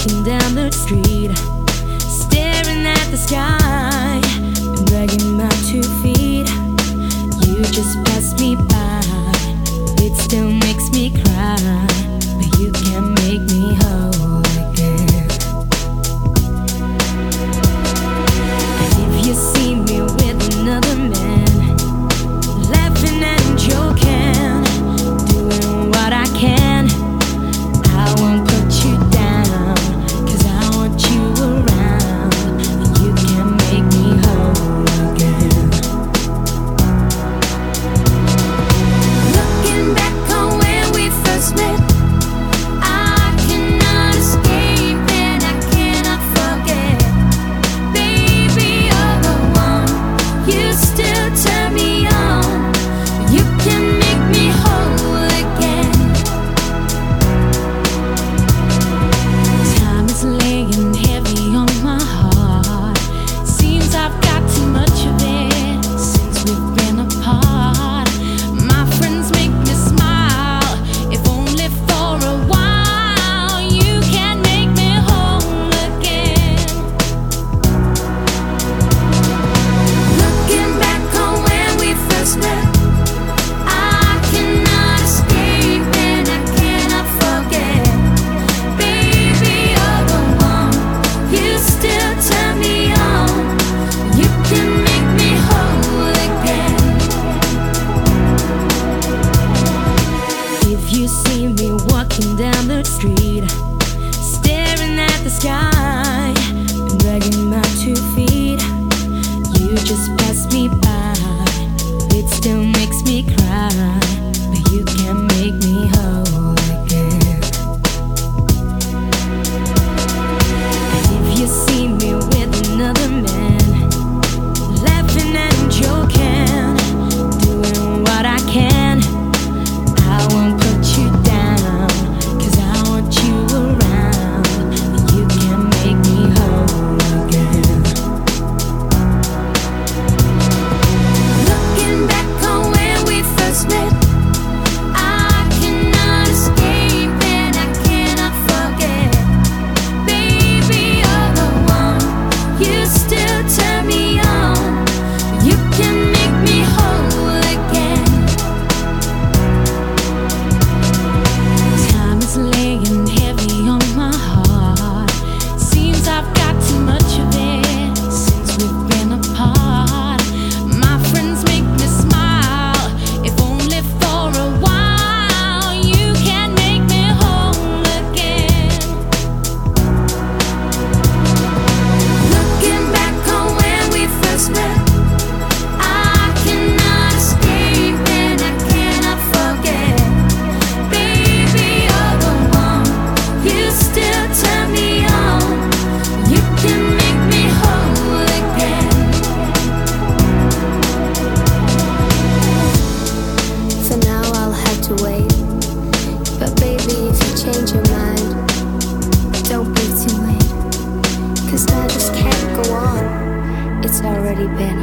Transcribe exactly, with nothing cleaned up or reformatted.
walking down the street, staring at the sky, and dragging my two feet. You just passed me by, it still makes me cry, but you can't make me whole again. And if you see me with another man, laughing and joking, doing what I can, I won't put you down, 'cause I want you around, and you can make me whole again. Looking back on when we first met, I cannot escape and I cannot forget. Baby, you're the one, you still turn me on, you can make me whole again. Time is laying heavy on my heart, seems I've got too much of it since we've been apart. My friends make me smile, if only for a while. You can make me whole again. Looking back on when we first met, I cannot escape and I cannot forget. Baby, you're the one, you still turn me on, you can make me whole again. If you see me walking down the street, staring at the sky, and dragging my two feet, you just pass me by, it still makes me cry, but you can make me whole again. And if you see me with another man, laughing and joking, doing what I can, I won't put you down, 'cause I want you around, and you can make me whole again. Looking back on when we first met, I cannot escape and I cannot forget. Baby, you're the one, you still turn me on, you can make me whole again. Time is laying heavy on my heart, seems I've got too much of it since we've been apart. My friends make me smile, if only for a while. You can make me whole again. Looking back on when we first met, I cannot escape and I cannot forget. Baby, you're the one, you still turn me on, you can make me whole again. For now I'll have to wait, but baby, if you change your mind, don't be too late, 'cause I just can't go on, it's already been